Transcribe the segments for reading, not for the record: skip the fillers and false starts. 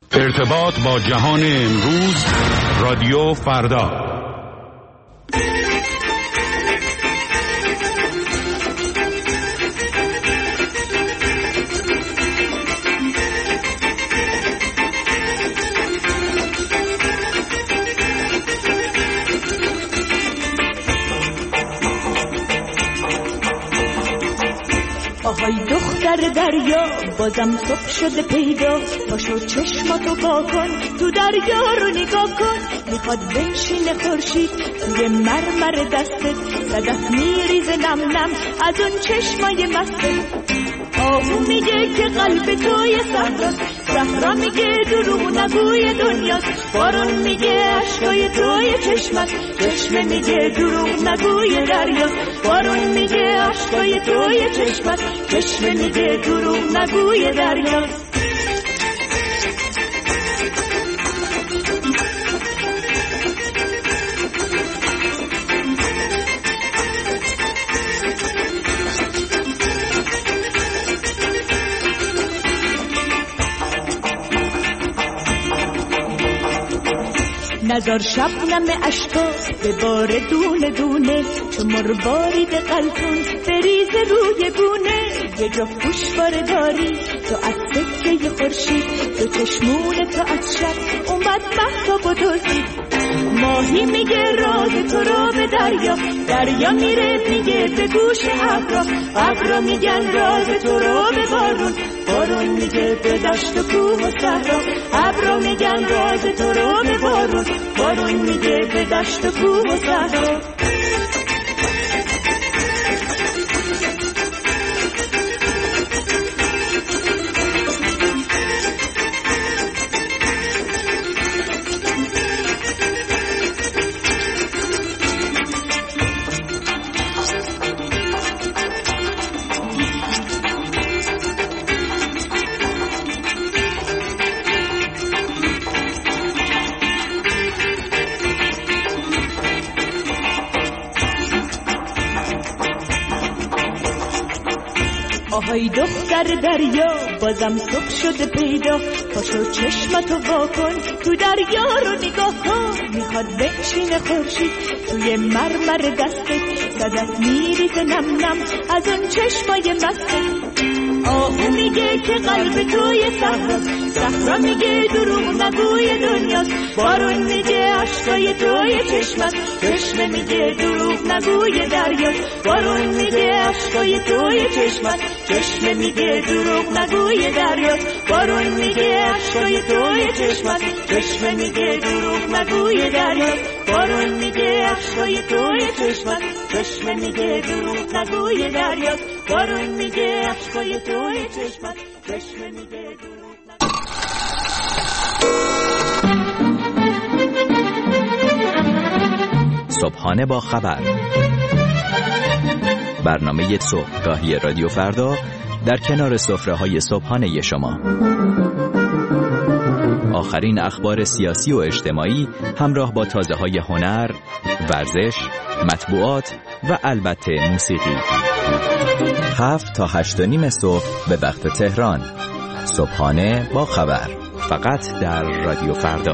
ارتباط با جهان امروز، رادیو فردا. آهای دختر دریا، بازم صبح شده پیدا. پاشو چشماتو وا کن، تو دریا رو نگاه کن. میخواد بنشینه خورشید توی مرمر دستت، صدف میریزه نم نم از اون چشمای مستت. آهو میگه که قلب توی صحراست، صحرا میگه دروغ نگوی دنیاست. بارون میگه عشقای توی چشمت، چشمه میگه دروغ نگوی دریاست. بارون میگه عشقای توی چشمت، چشمه میگه دروغ نگوی دریاست. نزار شبنم اشکا به بار دونه دونه، چون مروارید قلتون بریز روی گونه. یه جا پوشواره داری تو از سکه خورشید، تو چشمون تو از شب اومد مهتاب و دوزید. ماهی میگه راز تو رو به دریا، دریا میره میگه به گوش ابرا، ابرا میگن راز تو رو به بارون، بارون میگه به دشت و کوه و صحرا، ابرا میگن راز تو رو به بارون، بارون میگه به دشت و کوه و صحرا. آهای دختر دریا، بازم صبح شده پیدا. پاشو چشمتو وا کن، تو دریا رو نگاه کن. میخواد بنشینه خورشید توی مرمر دستت، صدف میریزه نم نم از اون چشمای مستت. آهو میگه که قلب توی صحراست، صحرا میگه دروغ نگوی دنیاست. بارون میگه عشقای توی چشمت، چشمه میگه دروغ نگوی دریاست. بارون میگه عشقای توی چشمت، چشمه میگه دروغ نگوی دریاست. بارون میگه عشقای توی چشمت، چشمه میگه دروغ نگوی دریاست. بارون میگه عشقای توی چشمت، چشمه میگه دروغ نگوی دریاست. بارون میگه عشقای توی چشمت، چشمه میگه دروغ نگوی. صبحانه با خبر، برنامه صبحگاهی رادیو فردا در کنار سفره‌های صبحانه شما. آخرین اخبار سیاسی و اجتماعی همراه با تازه‌های هنر، ورزش، مطبوعات و البته موسیقی. 7 تا 8:30 صبح به وقت تهران. صبحانه با خبر، فقط در رادیو فردا.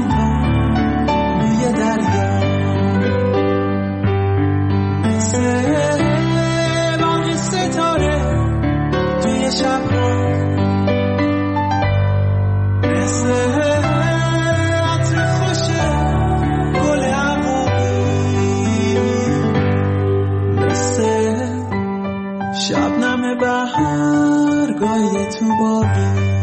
Say شبنم بهرگاهی تو باغی.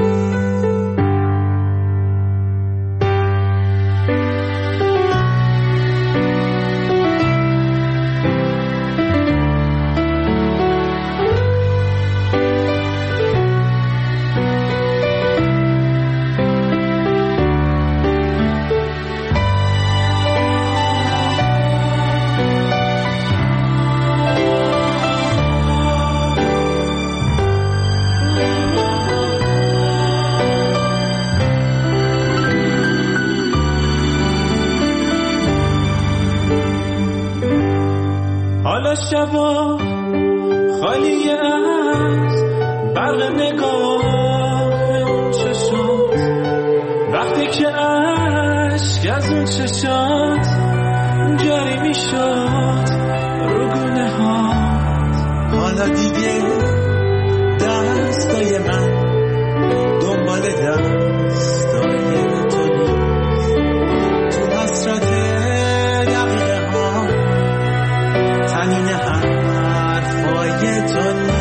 شبا خالی از برق نگاه اون چشات، وقتی که عشق از اون چشات جاری می شد رو گونه ها. حالا دیگه دستای من دنبال دستای تو نیست، تو حسرت دقیقه ها تنین حرفای تو نیست.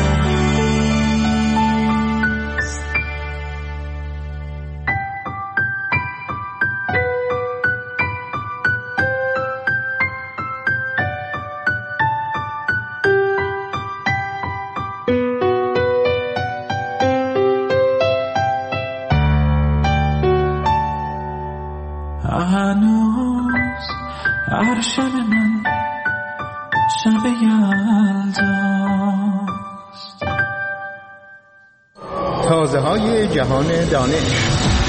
هنوز هر شب من شب یلداست. تازه های جهان دانش.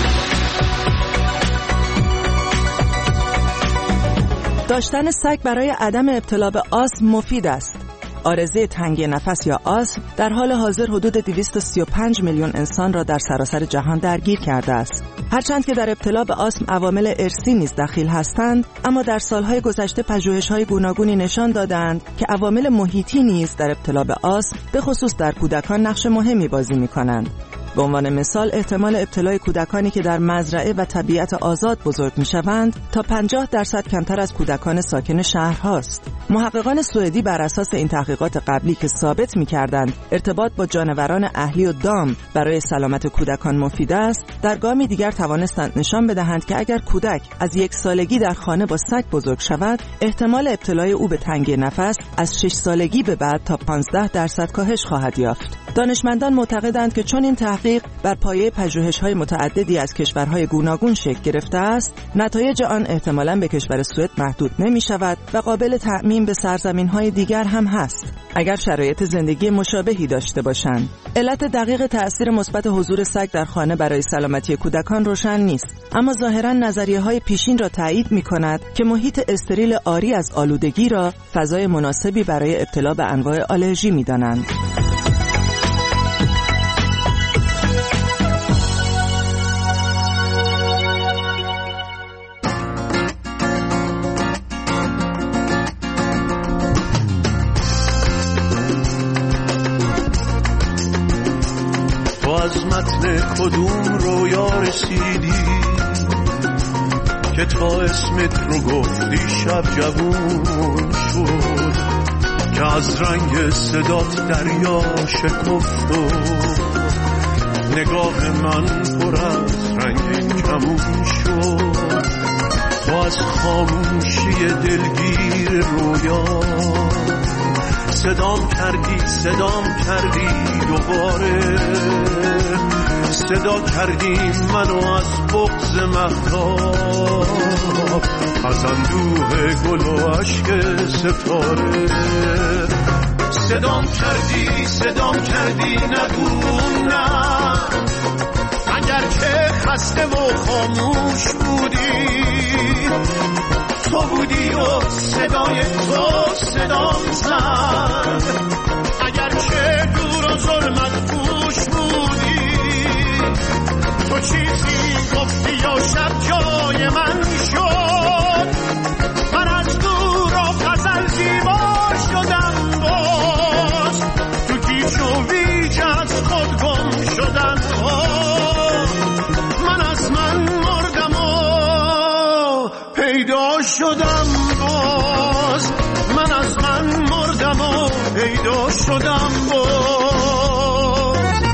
داشتن سگ برای عدم ابتلا به آسم مفید است. عارضه تنگی نفس یا آسم در حال حاضر حدود 235 میلیون انسان را در سراسر جهان درگیر کرده است. هرچند که در ابتلا به آسم عوامل ارثی نیز دخیل هستند، اما در سالهای گذشته پژوهش‌های گوناگونی نشان دادند که عوامل محیطی نیز در ابتلا به آسم به خصوص در کودکان نقش مهمی بازی می‌کنند. به عنوان مثال احتمال ابتلای کودکانی که در مزرعه و طبیعت آزاد بزرگ می‌شوند تا 50% کمتر از کودکان ساکن شهرهاست. محققان سوئدی بر اساس این تحقیقات قبلی که ثابت می‌کردند ارتباط با جانوران اهلی و دام برای سلامت کودکان مفید است، در گامی دیگر توانستند نشان بدهند که اگر کودک از 1 سالگی در خانه با سگ بزرگ شود، احتمال ابتلای او به تنگی نفس از 6 سالگی به بعد تا 15% کاهش خواهد یافت. دانشمندان معتقدند که چون این تحقیق بر پایه پژوهش‌های متعددی از کشورهای گوناگون شکل گرفته است، نتایج آن احتمالاً به کشور سوئد محدود نمی‌شود و قابل تعمیم به سرزمین‌های دیگر هم هست اگر شرایط زندگی مشابهی داشته باشند. علت دقیق تأثیر مثبت حضور سگ در خانه برای سلامتی کودکان روشن نیست، اما ظاهراً نظریه‌های پیشین را تایید می‌کند که محیط استریل عاری از آلودگی را فضای مناسبی برای ابتلا به انواع آلرژی می‌دانند. از متن کدوم رویا رسیدی که تا اسمت رو گفتی شب جوون شد، که از رنگ صدات دریا شکفت و نگاه من پر از رنگ کمون شد. تو از خاموشی دلگیر رویا صدام کردی دوباره، صدا کردی منو از بغض مهتاب، از اندوه گل و عشق ستاره. صدام کردی نگو نه، اگر که خسته و خاموش بودی، تو بودی و صدای تو صدام زد. اگر که دور و ظلمت پوش بودی، تو چیزی گفتی یا شب جای من شد. من از دور و غزل زیبا شدم، باز تو گیج و ویج از خود گم شدم. من از من مردم و پیدا شدم، باز من از من مردم و پیدا پیدا شدم باز.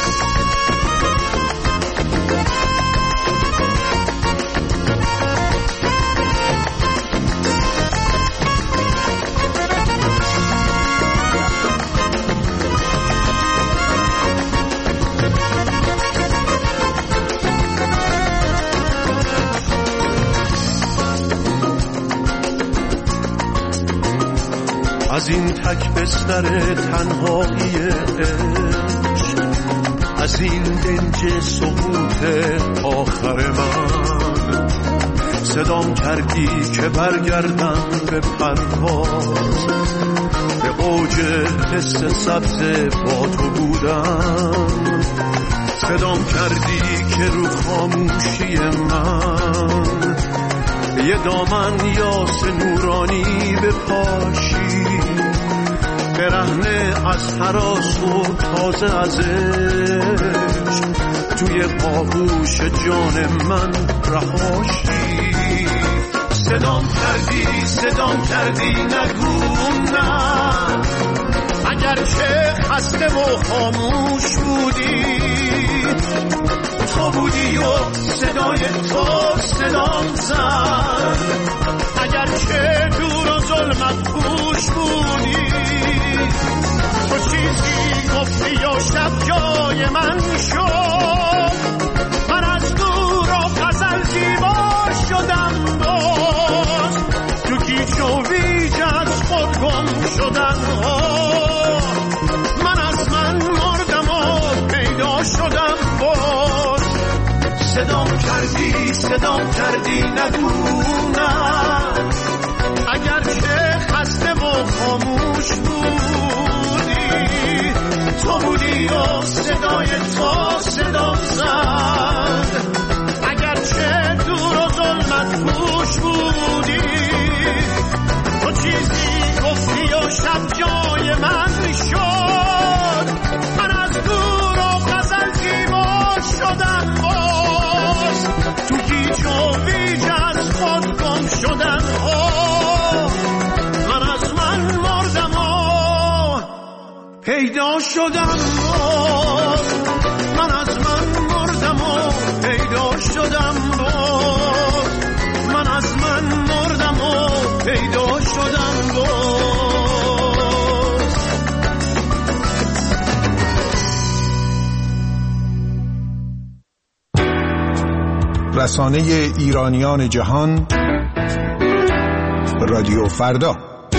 از این تک بستر تنهایی عشق، از این دنج سقوط آخر من، صدام کردی که برگردم به پرواز، به اوج حس سبز با تو بودم. صدام کردی که رو خاموشی من یه دامن یاس نورانی بپاشی، برهنه از هراس و تازه از عشق توی آغوش جان من رهاشی. صدام کردی نگو نه، اگر چه خسته و خاموش بودی، تو بودی و صدای تو صدام زد. اگر چه دور و ظلمت پوش بودی، تو چیزی گفتی و شب جای من شد. من از دور و غزل زیبا شدم باز، تو گیج و ویج از خود گم شدم. من از من مردم و پیدا شدم باز. صدام کردی نگو نه، اگر چه خسته و خاموش بودی، تو بودی و صدای تو صدام زد. اگر چه دور و ظلمت پوش بودی، تو چیزی گفتی و شب جای من شد. من از دور و غزل زیبا شدم باز، تو گیج و ویج از خود گم شدم. من از من مردم و پیدا شدم باز. من از من مردم و پیدا شدم باز. من از من مردم و پیدا شدم باز. رسانه ایرانیان جهان، رادیو فردا.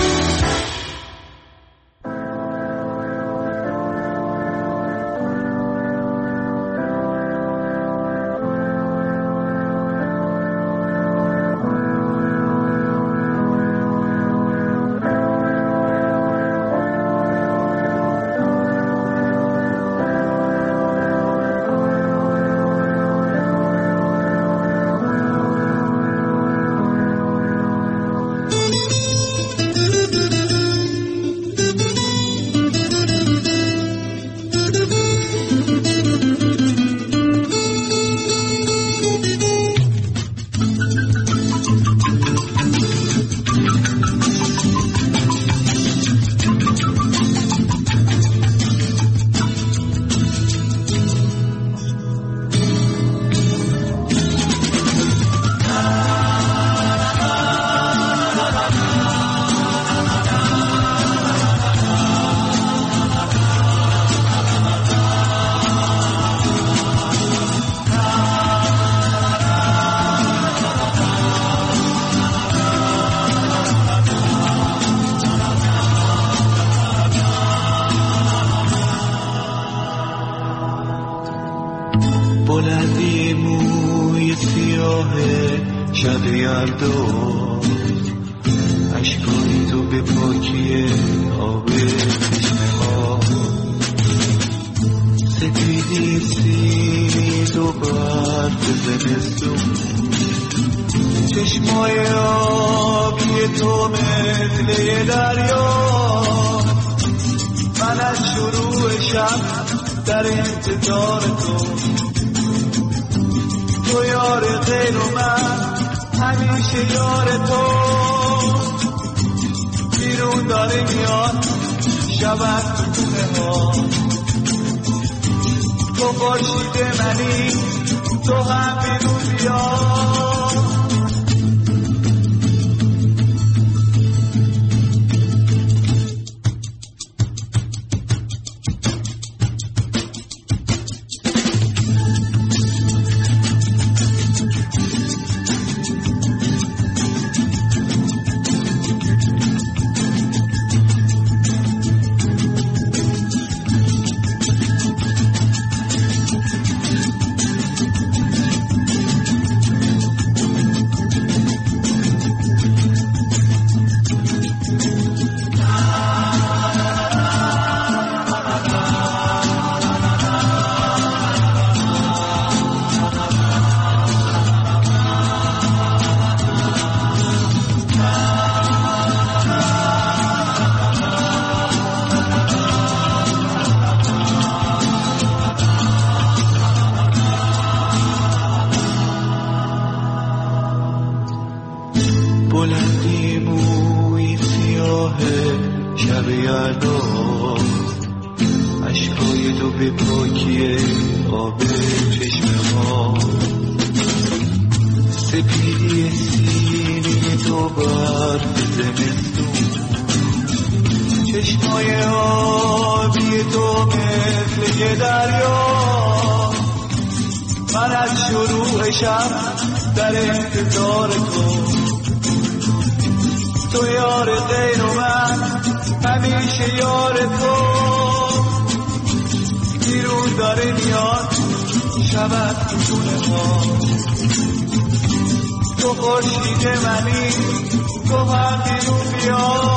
بلندی موی سیاه شب یلدا، اشکای تو به پاکی آب چشمه ها، سپیدی سید و برف زمستون، چشمای آبی تو مثل یه دریا. من از شروع شب در انتظار تو یار غیر و من همیشه یار تو. بیرون داره میاد شبت تو خونه ها. تو خورشید منی، تو هم بیرون بیا. بلندی موی سیاه شب یلدا، اشکای تو به پاکی آب چشمه ها، سپیدی سینی تو برف زمستون، چشمای آبی تو مثل یه دریا. من از شروع شب در انتظار تو یار غیر و من همیشه یار تو. دیروز داره میاد شبت تو خونه ها. تو خورشید منی، تو هم بیرون بیا.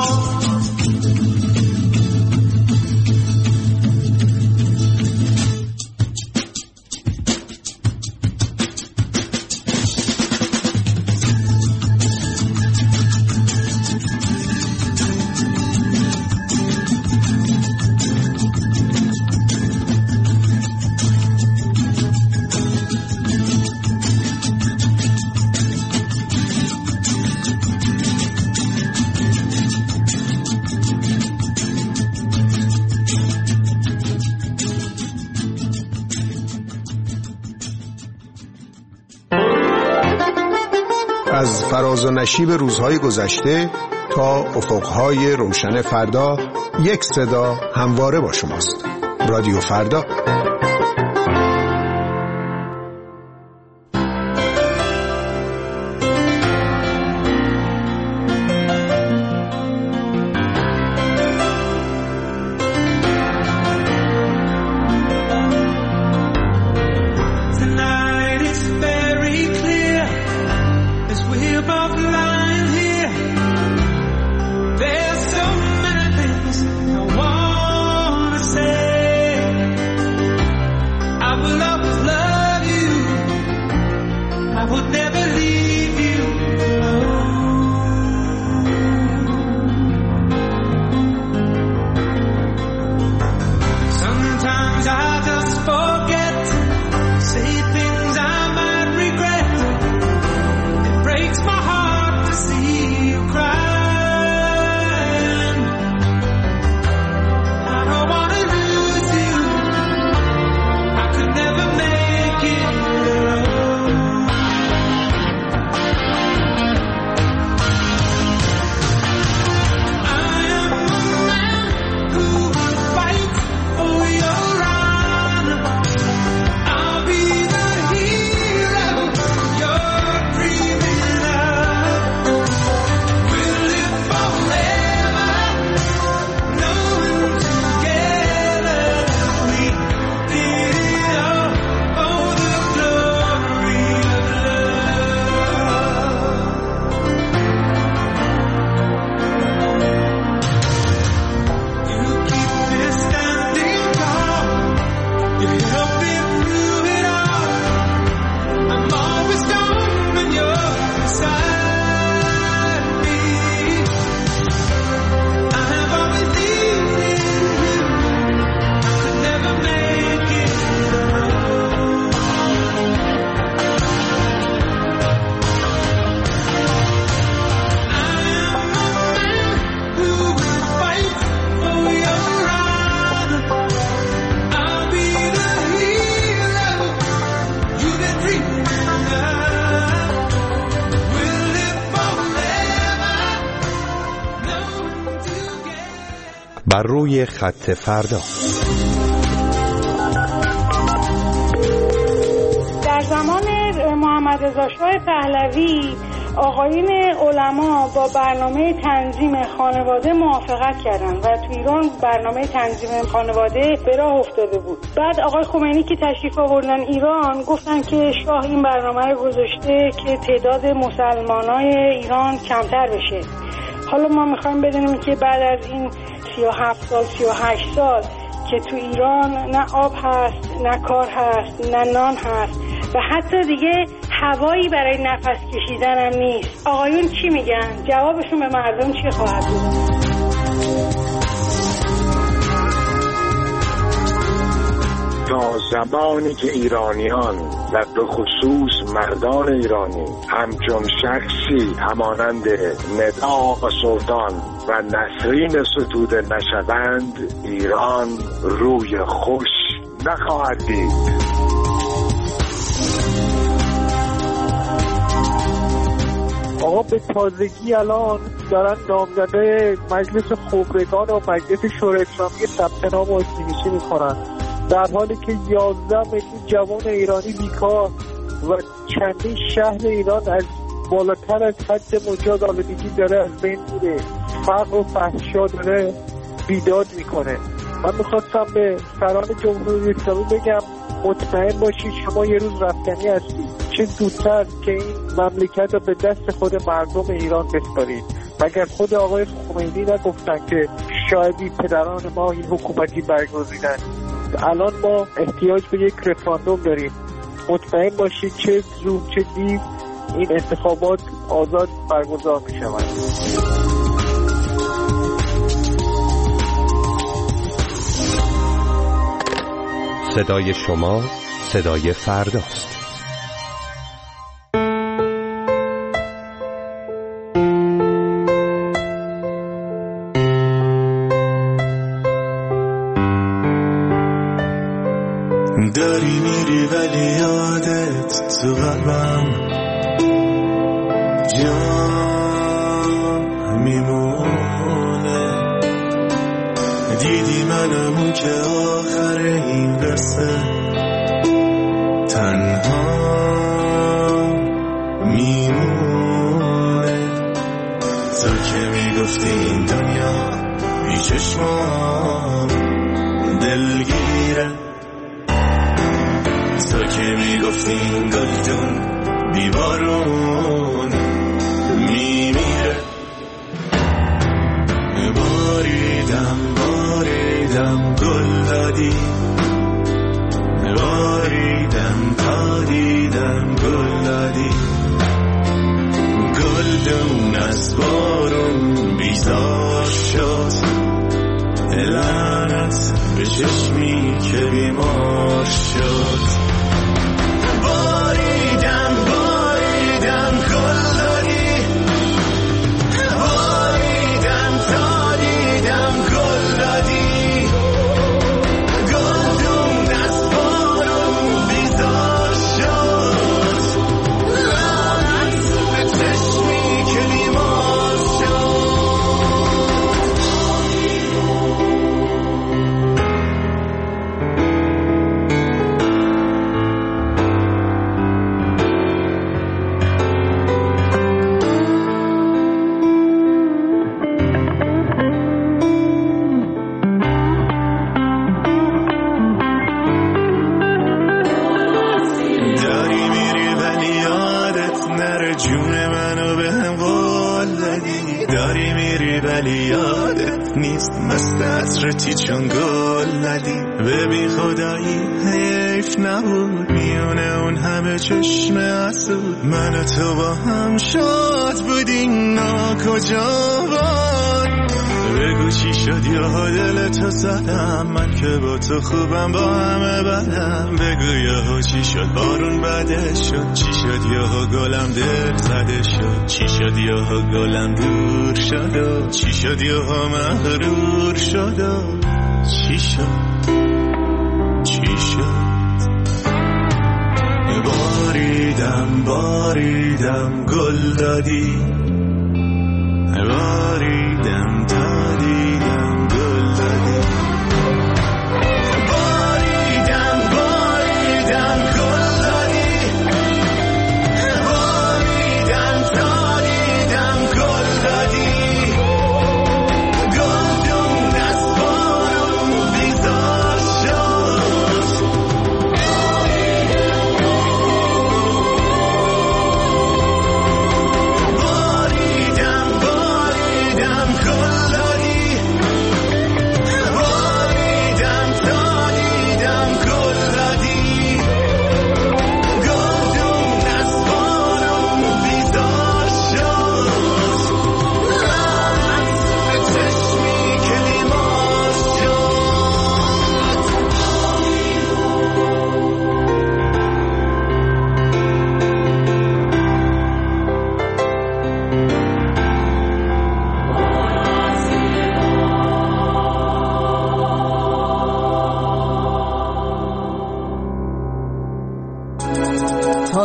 از فراز و نشیب روزهای گذشته تا افقهای روشن فردا، یک صدا همواره با شماست. رادیو فردا. بر روی خط فردا. در زمان محمد رضا شاه پهلوی آقایون علما با برنامه تنظیم خانواده موافقت کردن و تو ایران برنامه تنظیم خانواده به راه افتاده بود. بعد آقای خمینی که تشریف آوردن ایران گفتن که شاه این برنامه رو گذاشته که تعداد مسلمانای ایران کمتر بشه. حالا ما میخوایم بدونیم که بعد از این 37 سال 38 سال که تو ایران نه آب هست، نه کار هست، نه نان هست و حتی دیگه هوایی برای نفس کشیدن هم نیست. آقایون چی میگن؟ جوابشون به مردم چی خواهد بود؟ تا زمانی که ایرانیان و به خصوص مردان ایرانی همچون شخصی همانند ندا و سلطان و نسرین ستوده نشوند، ایران روی خوش نخواهد دید. آقا به تازگی الان دارن نامزده مجلس خبرگان و مجلس شورای اسلامی ثبت نام و نویسی میکنن، در حالی که 11 میلیون جوان ایرانی بیکار و چندین شهر ایران از بالاتر از حد مجاز آلودگی داره از بین میره، فقر و فحشا داره بیداد میکنه. من میخواستم به سران جمهوری اسلامی بگم مطمئن باشید شما یه روز رفتنی هستید، چه زودتر که این مملکت رو به دست خود مردم ایران بسپارید. مگر خود آقای خمینی نگفتن که شاید پدران ما این حکومتی برگزیدن؟ الان ما احتیاج به یک رفراندوم داریم. مطمئن باشید چه زود چه دیر این انتخابات آزاد برگزار می شود. صدای شما صدای فرداست. داری میری ولی یادت تو قلبم جان میمونه. دیدی منمون که آخر این قصه تنها میمونه. تو که میگفتی این دنیا بی چشمام دلگیره، تو که میگفتی این گلدون بی بارون میمیره. باریدم گل دادی، باریدم تا دیدم گل دادی. گلدون از بارون بیزار شد، لعنت به چشمی که بیمار شد. باریدم گل دادی، باریدم تا دیدم گل دادی. گلدون از بارون بیزار شد، لعنت به چشمی که بیمار شد. مست عطرتی چون گل ندی، ببین خدایی حیف نبود میونه اون همه چشم حسود. من و تو با هم شاد بودیم ناکجا بود. بگو چی شد یا دل تو زدم، من که با تو خوبم با همه بدم. بگو یا چی شد بارون بده شد، چی شد یا گلم دل زده شد، چی شد یا گلم دور شد و چی شد یا مغرور شد و چی شد باریدم گل دادی، باریدم تا دیدم گل دادی.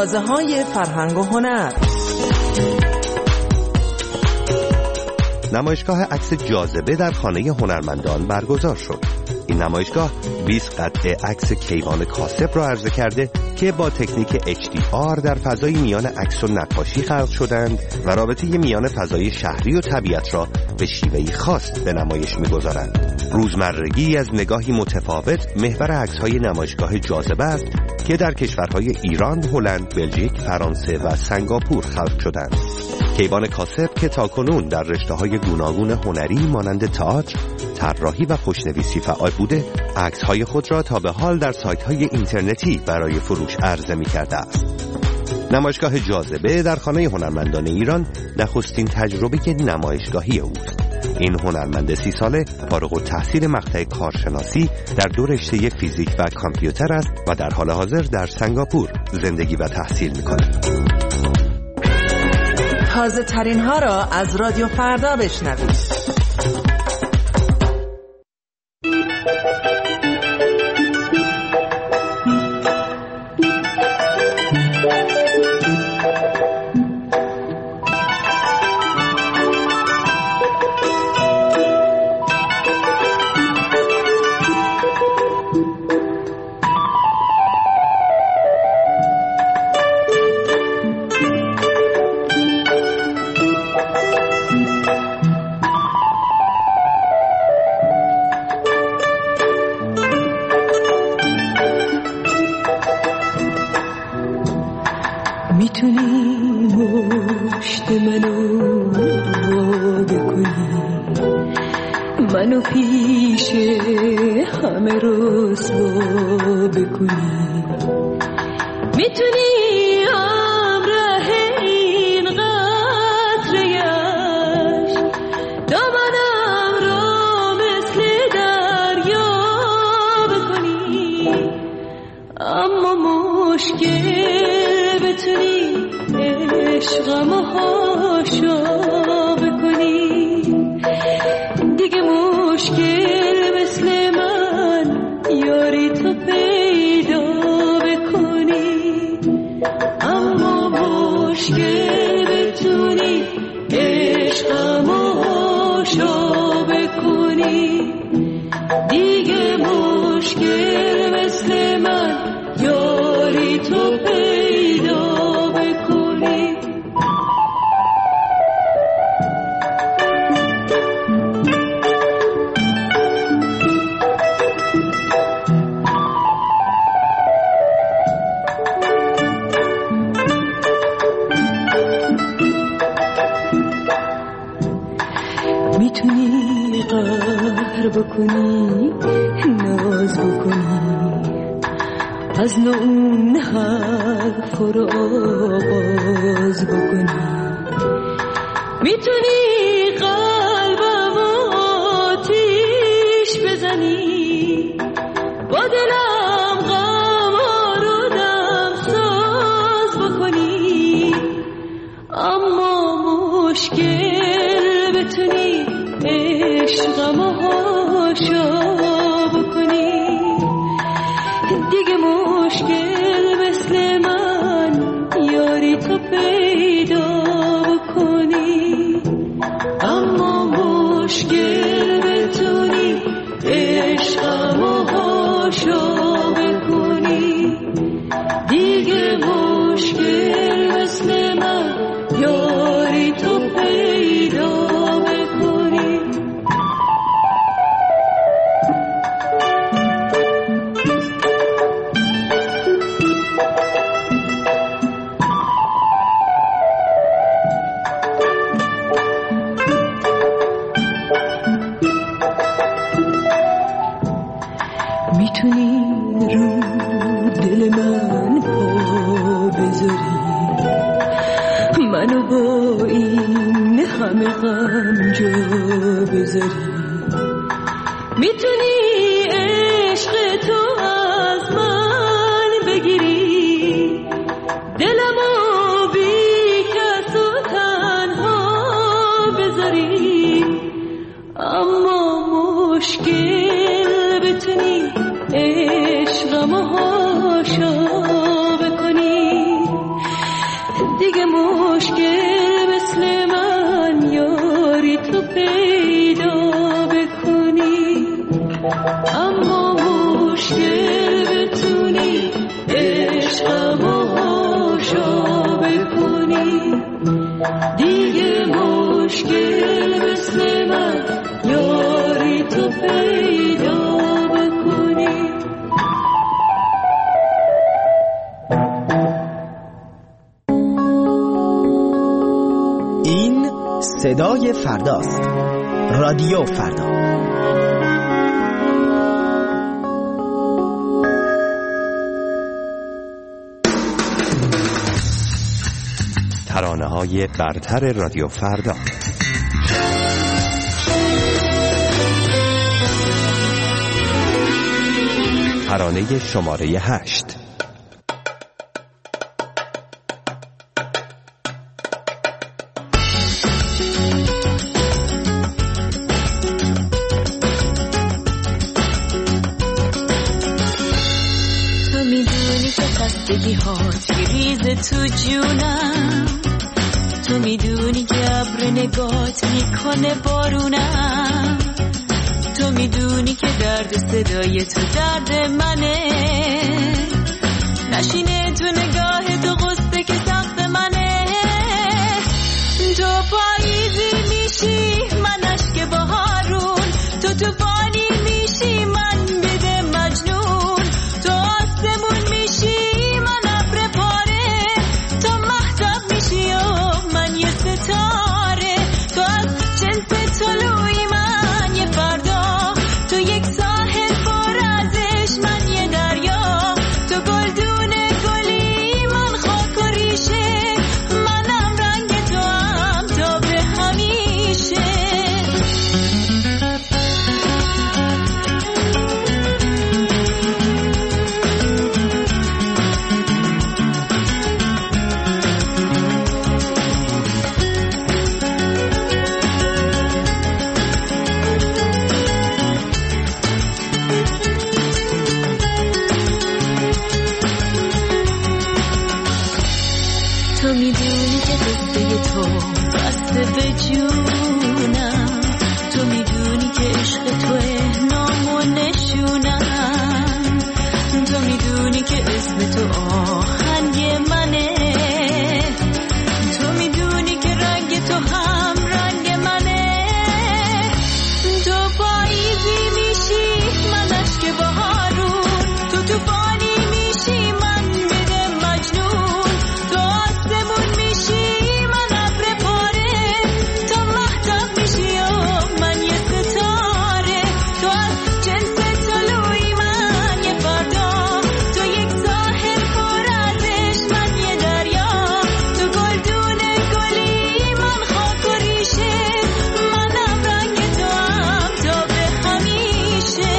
تازه‌های فرهنگ و هنر. نمایشگاه عکس جاذبه در خانه هنرمندان برگزار شد. این نمایشگاه 20 قطعه عکس کیوان کاسب را عرضه کرده که با تکنیک HDR در فضای میان عکس و نقاشی خلق شدند و رابطه میان فضای شهری و طبیعت را به شیوهی خاص به نمایش می‌گذارند. روزمرگی از نگاهی متفاوت محور عکس‌های نمایشگاه جاذبه است که در کشورهای ایران، هلند، بلژیک، فرانسه و سنگاپور خلق شدند. کیوان کاسب که تاکنون در رشته‌های گوناگون هنری مانند تئاتر، طراحی و خوشنویسی فعال بوده، عکس‌های خود را تا به حال در سایت‌های اینترنتی برای فروش عرضه می‌کرده است. نمایشگاه جاذبه در خانه هنرمندان ایران نخستین تجربه نمایشگاهی اوست. این هنرمند 30 ساله فارغ التحصیل مقطع کارشناسی در 2 رشته فیزیک و کامپیوتر است و در حال حاضر در سنگاپور زندگی و تحصیل می‌کند. تازه ترین ها را از رادیو فردا بشنوید. منو پیش همه رسوا بکنی، میتونی همراه این قطره‌اش دامنم رو مثل دریا بکنی، اما مشکل بتونی عشقمو هاشا بکنی، دیگه مشکل مثل من یاری تو پیدا بکنی، اما مشکل بتونی عشقمو هاشا بکنی، دیگه مشکل مثل من یاری تو پیدا بکنی. میتونی قهر بکنی، ناز بکنی، از اون حرف رو آغاز بکنی، میتونی قلبم آتیش بزنی، با دلم غم رو دم ساز بکنی، اما مشکل بتونی عشقمو هاشا بکنی، دیگه مشکل مثل من یاری تو پیدا بکنی، اما مشکل بتونی عشقمو هاشا بکنی، دیگه مشکل مثل من یاری تو پیدا بکنی. میتونی رو دل من پا بذاری، منو با این همه غم جا بذاری، میتونی عشق تو از من بگیری، دلمو بی کس و تنها بذاری، اما مشکل بتونی عشقمو هاشا بکنی، صدای فرداست. رادیو فردا. ترانه‌های برتر رادیو فردا. ترانه شماره 8. تو میدونی که خستگی هات ریز تو جونم، تو میدونی که ابر نگات میکنه بارونم، تو میدونی که درد صدای تو درد منه، نشینه تو نگاه تو غصه که سخت منه، تو پاییزی میشی من اشک بهارون، تو طوفانی میشی من بده مجنون، تو آسمون میشی من ابر پاره، تو مهتاب میشی و من یه ستاره، تو از جنس طلوعی من یه فردا، تو یک ساحل پر ازش من یه دریا، تو گلدون گلی من خاک و ریشه، منم رنگ تو هم تا به همیشه. تو میدونی که قصه تو بسته به جونم، تو میدونی که عشق توه نام و نشونم، تو میدونی که اسم تو آهنگ منه، تو میدونی که رنگ تو هم رنگ منه، تو پاییزی میشی من اشک بهارون، تو طوفانی میشی من بده مجنون، تو آسمون میشی من ابر پاره، تو مهتاب میشی و من یه ستاره، تو از جنس طلوعی من یه فردا، تو یک ساحل پر ازش من یه دریا، تو گلدون گلی من خاک و ریشه، منم رنگ تو هم تا به همیشه.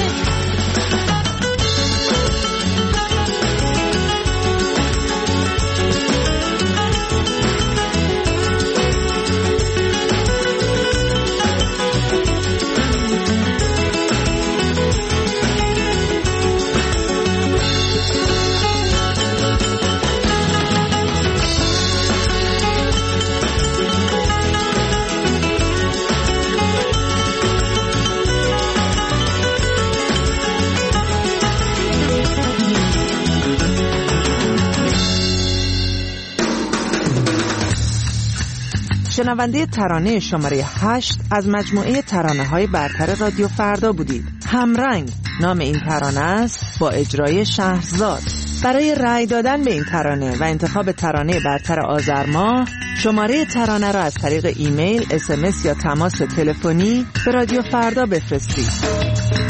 شنونده ترانه شماره 8 از مجموعه ترانه‌های برتر رادیو فردا بودید. همرنگ نام این ترانه است با اجرای شهرزاد. برای رأی دادن به این ترانه و انتخاب ترانه برتر آذر ماه، شماره ترانه را از طریق ایمیل، SMS یا تماس تلفنی به رادیو فردا بفرستید.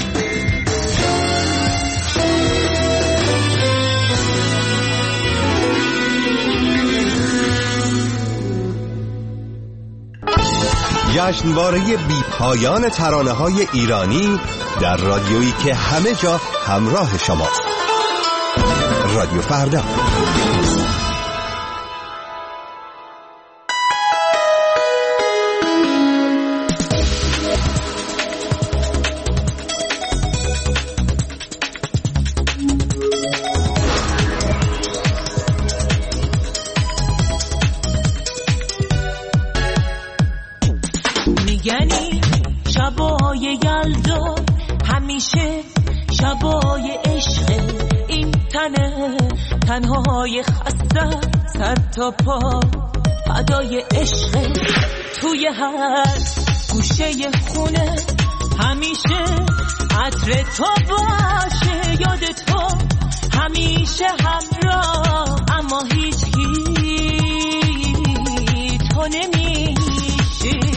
جشنواره بی پایان ترانه‌های ایرانی در رادیویی که همه جا همراه شماست. رادیو فردا. میگنی شبای یلدا همیشه شبای عشق، این تنهای خسته سر تا پا فدای عشق، توی هر گوشه خونه همیشه عطر تو باشه، یاد تو همیشه همراه، اما هیچ تو نمیشی.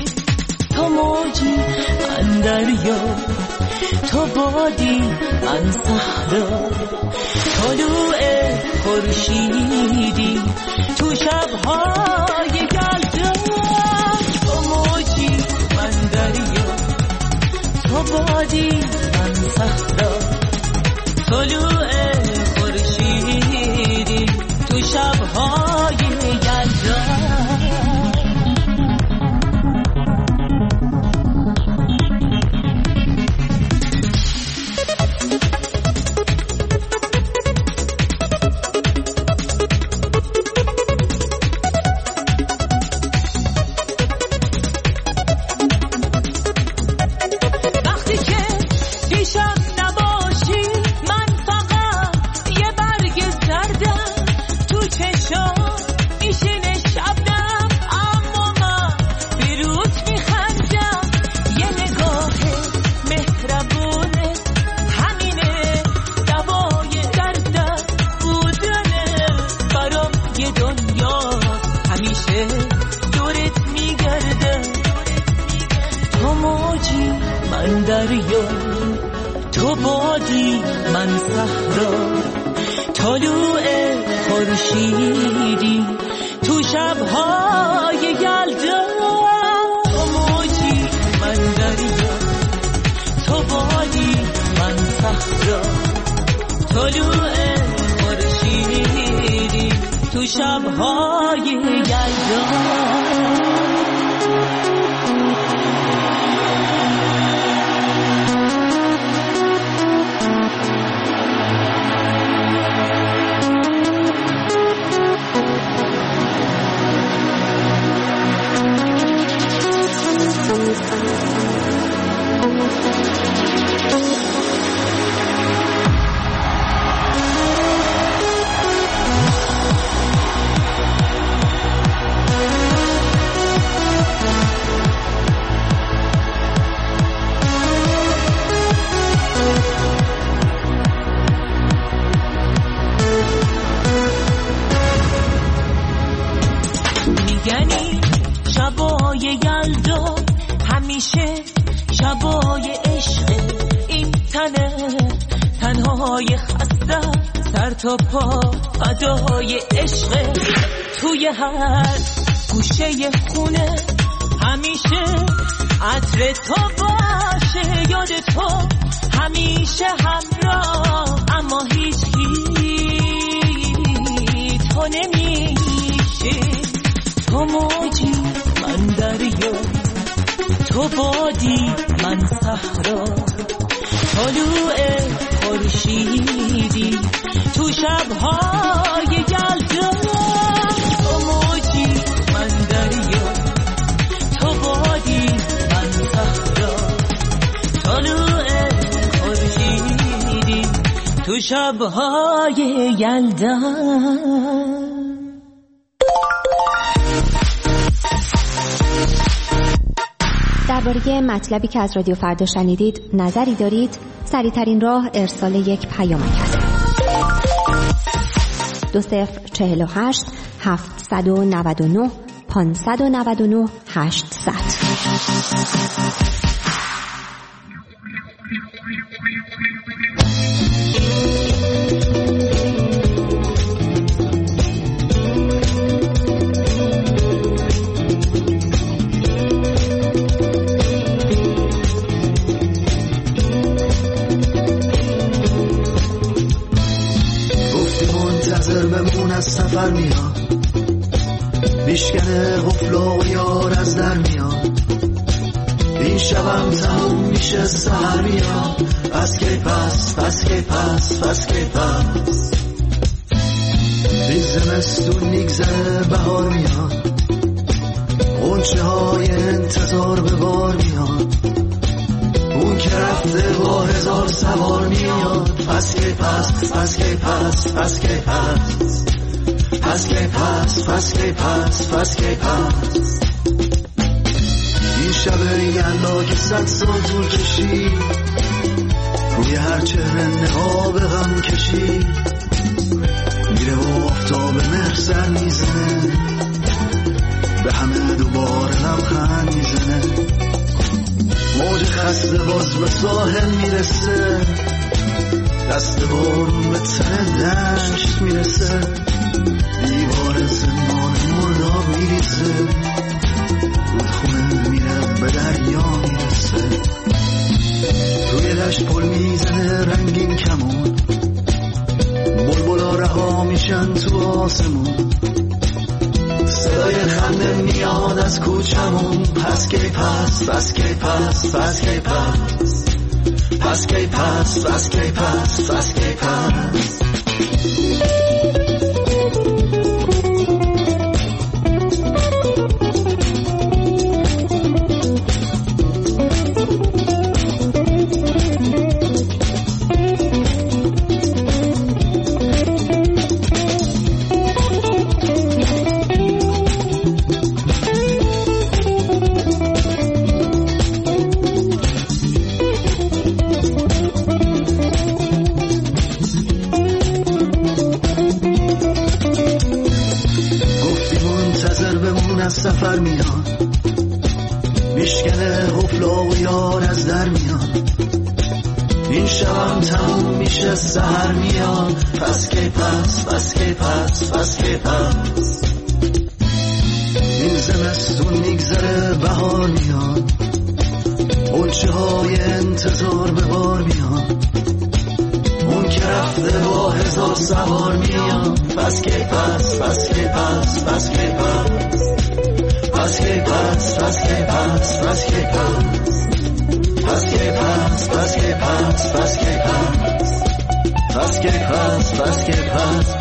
تو بادی من صحرا، طلوع خورشیدی تو شب‌های یلدا، تو موجی من دریا، تو بادی من صحرا، طلوع خورشیدی تو شب‌های یلدا. تو بادی من صحرا، طلوع خورشیدی تو شب‌های یلدا، تو موجی من دریا، تو بادی من صحرا، طلوع خورشیدی تو شب‌های یلدا. میگنی شبای یلدا همیشه شبای عشق، این تنهای خسته سر تا پا فدای عشق، توی هر گوشه خونه همیشه عطر تو باشه، یاد تو همیشه همراه، اما هیچ تو نمیشه. تو موجی من دریا، تو بادی من صحرا، طلوع خورشیدی تو شب‌های یلدا، تو موجی من دریا، تو بادی من صحرا، طلوع خورشیدی تو شب‌های یلدا. درباره مطلبی که از رادیو فردا شنیدید نظری دارید؟ سریع‌ترین راه ارسال یک پیامک است. 2048 799 599 800. از سفر میاد، میشکنه قفل و یار از در میاد، این شبم تموم میشه سهر میاد، پس کی پس پس کی پس پس کی پس، این زمستون میگذره بهار میاد، غنچه های انتظار به بار میاد، اون که رفته با هزار سوار میاد، پس کی پس پس کی پس پس کی پس، پس کی پس پس کی پس پس کی پس، این شب یلدا که 100 سال طول کشید، روی هر چهره نقاب غم کشید، میره و آفتاب مهر سر میزنه، به همه دوباره لبخند میزنه، موج خسته باز به ساحل میرسه، دست بارون به تن دشت میرسه، دیوار زمان مرداب میریزه، رودخونه میره به دریا میرسه، روی دشت پل میزنه رنگین کمون، بلبلا رها میشن تو آسمون، صدای خنده میاد از کوچمون، پس کی پس پس کی پس پس کی پس پس کی پس پس کی پس پس کی پس. سفر میاد میشکنه قفلا و یار از در میاد، این شبم تموم میشه سحر میاد، پس کی پس پس کی پس پس کی پس. این زمستون میگذره بهار میاد، قنچه های انتظار به بار میاد، اون که رفته با هزار سوار میاد، پس کی پس پس کی پس پس کی پس پس کی پس پس کی پس پس کی پس پس کی پس پس کی پس پس کی پس پس کی پس پس کی پس.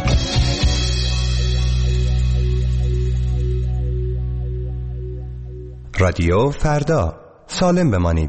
رادیو فردا، سالم بمانید.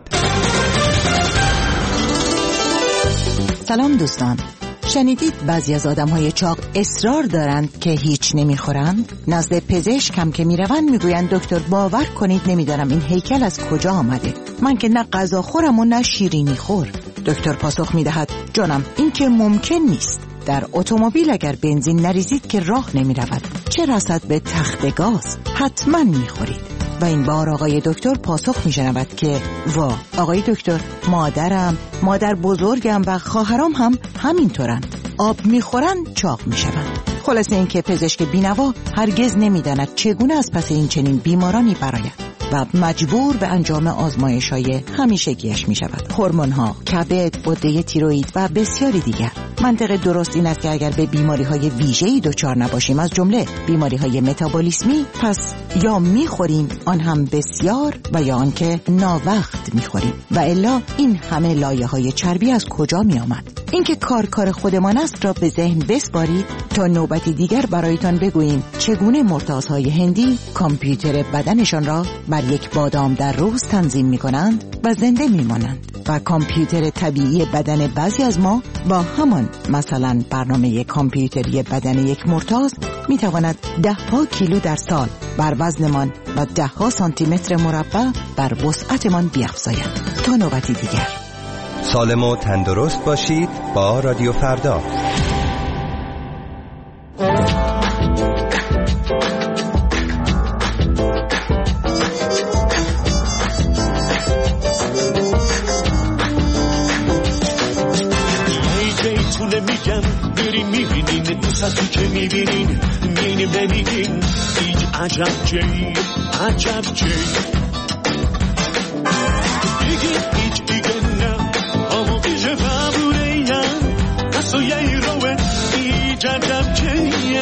سلام دوستان، شنیدید بعضی از آدم‌های چاق اصرار دارند که هیچ نمیخورند؟ نزد پزشک هم که میروند میگویند دکتر باور کنید نمیدانم این هیکل از کجا آمده، من که نه غذا خورم و نه شیرینی خور. دکتر پاسخ میدهد جانم این که ممکن نیست، در اتومبیل اگر بنزین نریزید که راه نمیرود، چه رسد به تخت گاز، حتما میخورید. و این بار آقای دکتر پاسخ میشنود که وا آقای دکتر، مادر بزرگم و خواهرام هم همینطورند، آب میخورند چاق میشوند. خلاصه این که پزشک بینوا هرگز نمیداند چگونه از پس این چنین بیمارانی برآید و مجبور به انجام آزمایش‌های همیشگیش میشود، هورمون‌ها، کبد، غده تیروئید و بسیاری دیگر. منطق درست این است که اگر به بیماری‌های ویژه‌ای دچار نباشیم، از جمله بیماری‌های متابولیسمی، پس یا می‌خوریم آن هم بسیار و یا آنکه ناوقت می‌خوریم، و الا این همه لایه‌های چربی از کجا می‌آمد؟ اینکه کار خودمان است را به ذهن بسپارید تا نوبتی دیگر برایتان بگوییم چگونه مرتازهای هندی کامپیوتر بدنشان را بر یک بادام در روز تنظیم می‌کنند و زنده می‌مانند، و کامپیوتر طبیعی بدن بعضی از ما با همان مثلا برنامه کامپیوتری بدن یک مرتاز می‌تواند 10 کیلو در سال بر وزنمان و 10 سانتی متر مربع بر وسعتمان بیفزاید. تا نوبتی دیگر، سالم و تندرست باشید با رادیو فردا. میگم بریم میبینین دوست که میبینین مینیم نمیگین هیچ عجب جی دیگه هیچ دیگه نه اما بیشه فبوره یم دستو یه روه هیچ عجب جی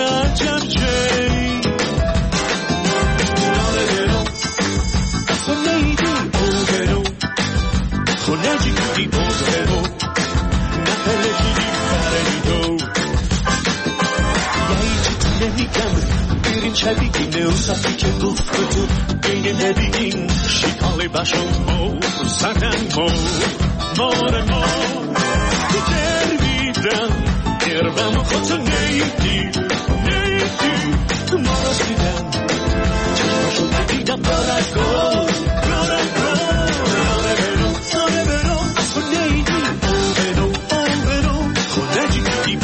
ناره برو خونه ایدی او برو خونه جی کدی او برو نفله جی بریم شبیگینه و صفی که گفت تو بین نبیگین شکال بشم مو زدن مار تو درویدم گربم خودتو نیدی ما را دیدم چشماشو دیدم دارد گل ناره برو از تو نیدی برو خونه جی کدی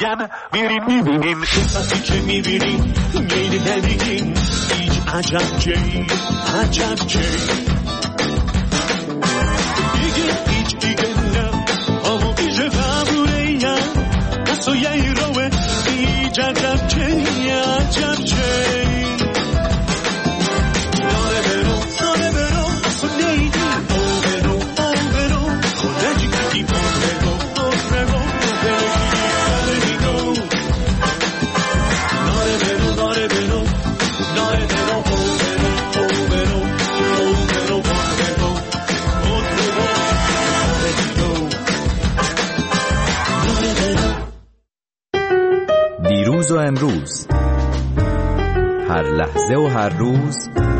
جمع میریم میبینیم قصتی که میبینیم گیل نمیگیم هیچ عجب جایی عجب جایی دیگه هیچ دیگه نه اما بیشه فبوره یا نسو یه روه هیچ عجب جایی عجب جایی داره برو داره برو اصلا نیدی او برو خودجی کدی او برو دیروز و امروز، هر لحظه و هر روز،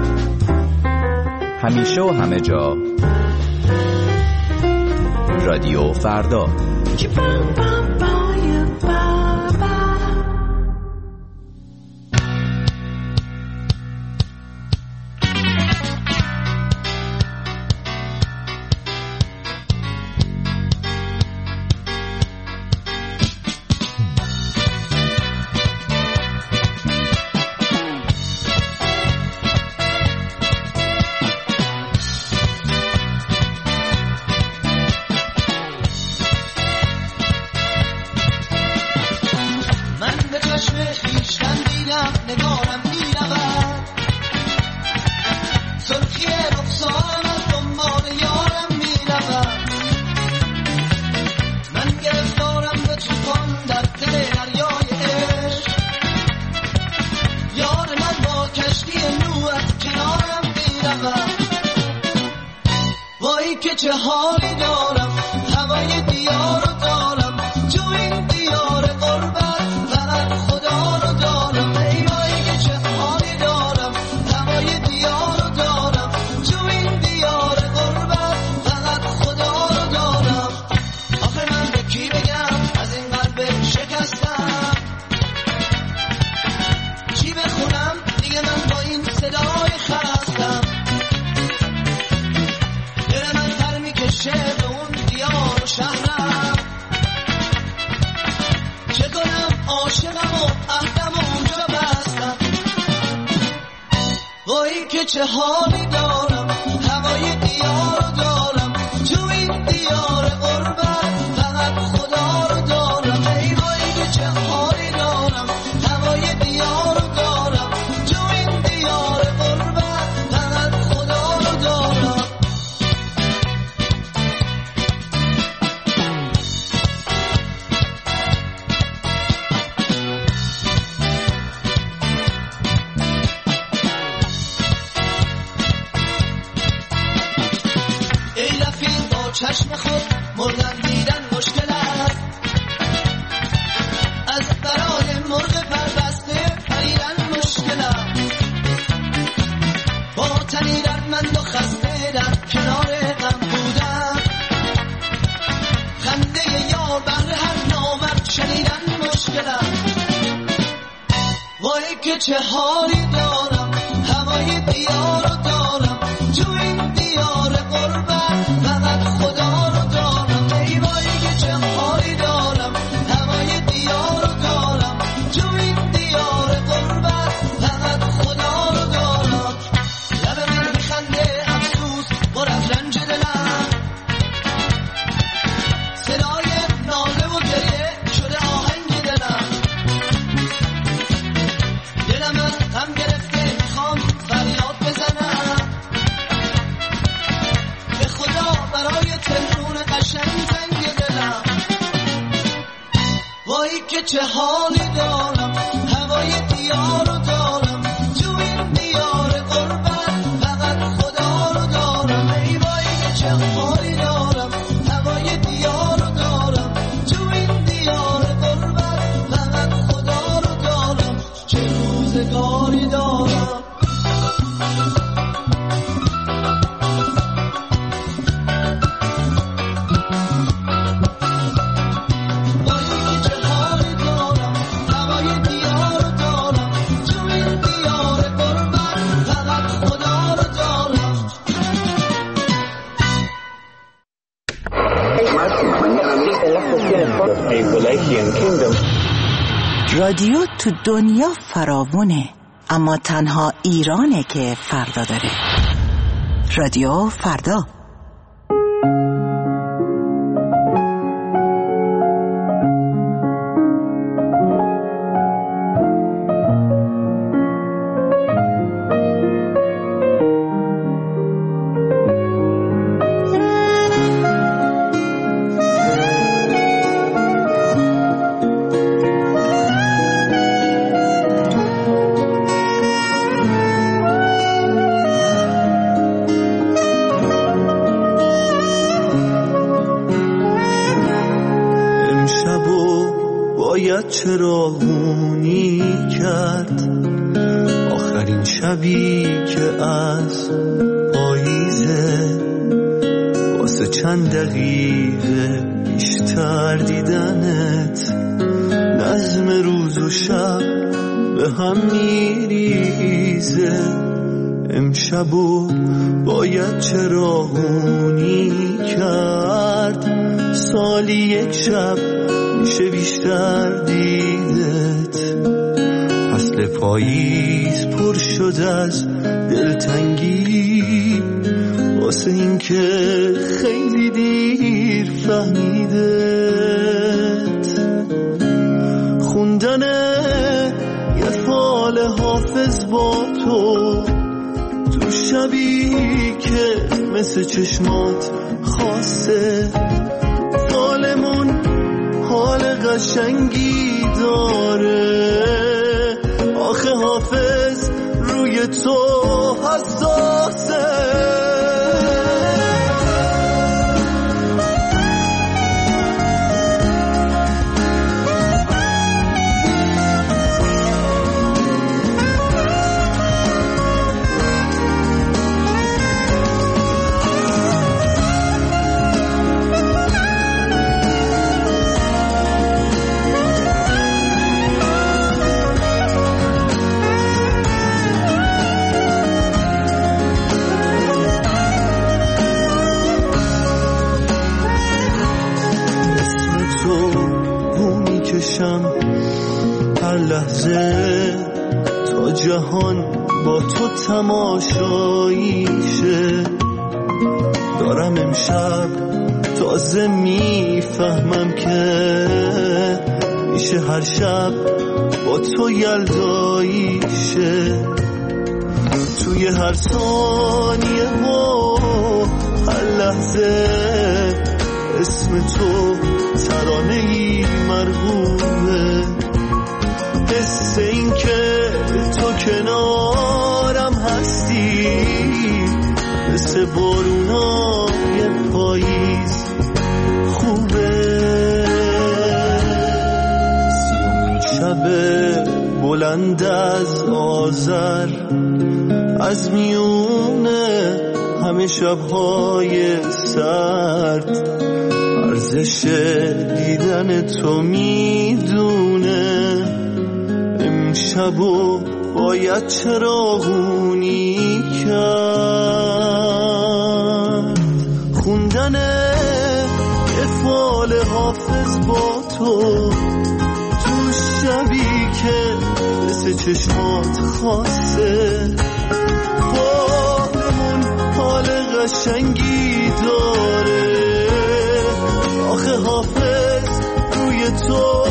همیشه و همه جا، رادیو فردا. چه حالی دارم هوای دیار رو دارم تو این دیار غربت فقط خدا رو دارم ای وای چه حالی دارم هوای دیار رو دارم تو این دیار غربت فقط خدا رو دارم آخه من به کی بگم از این قلب شکستم چی بخونم دیگه من با این صدای خستم به اون دیار و شهرم چه کنم عاشقم و عهدم و اونجا بستم وای که چه حالی دارم هوای دیار رو دارم تو این دیار غربت فقط خدا رو دارم ای وای که چه حالی دارم هوای دیار رو دارم تو این دیار غربت فقط خدا رو دارم چشم خود مردن دیدن مشکل است از برای مرغ پربسته پریدن مشکل است با تنی دردمند و خسته در کنار غم بودن خنده یار بر هر نامرد شنیدن مشکل است وای که چه حالی دارم هوای دیار رو دارم تو این دیار غربت فقط خدا رو دارم ای وای که چه حالی دارم هوای دیار رو دارم تو این دیار غربت فقط خدا رو دارم لب من میخنده افسوس پر از رنج دلم صدای ناله و گریه شده آهنگ دلم دلم از غم گرفته میخوام فریاد بزنم به خدا برای تلفون قشنگ زنگ دلم وای که چه حالی دارم هوای دیار رو دارم تو این دیار غربت فقط خدا رو دارم ای وای که چه حالی دارم هوای دیار رو دارم تو این دیار غربت فقط خدا رو دارم چه روزگاری دارم وای که چه حالی دارم هوای دیار رو دارم تو رادیو تو دنیا فراوونه، اما تنها ایرانه که فردا داره. رادیو فردا. چراغونی کرد آخرین شبی که از پاییزه، واسه چند دقیقه بیشتر دیدنت نظم روز و شب به هم میریزه. امشبو باید چراغونی کرد، سالی یک شب میشه بیشتر دیدت. فصل پاییز پر شد از دلتنگی، واسه این که خیلی دیر فهمیدت. خوندن یه فال حافظ با تو شبی که مثل چشمات خاصه، فالمون حال قشنگی داره. آخه حافظ روی تو حساسه. هر لحظه تا جهان با تو تماشاییشه. دارم امشب تازه میفهمم که میشه هر شب با تو یلداییشه. توی هر ثانیه و هر لحظه اسم تو ترانه‌ای مرغوبه. حس این که تو کنارم هستی مثل بارونای پاییز خوبه. سیومین شب بلند از آذر، از میونه همه شبهای سرد، ارزش دیدن تو میدونه. امشبو باید چراغونی کرد. خوندن یه فال حافظ با تو شبی که مثل چشمات خاصه، فالمون حال قشنگی داره. آخه حافظ روی تو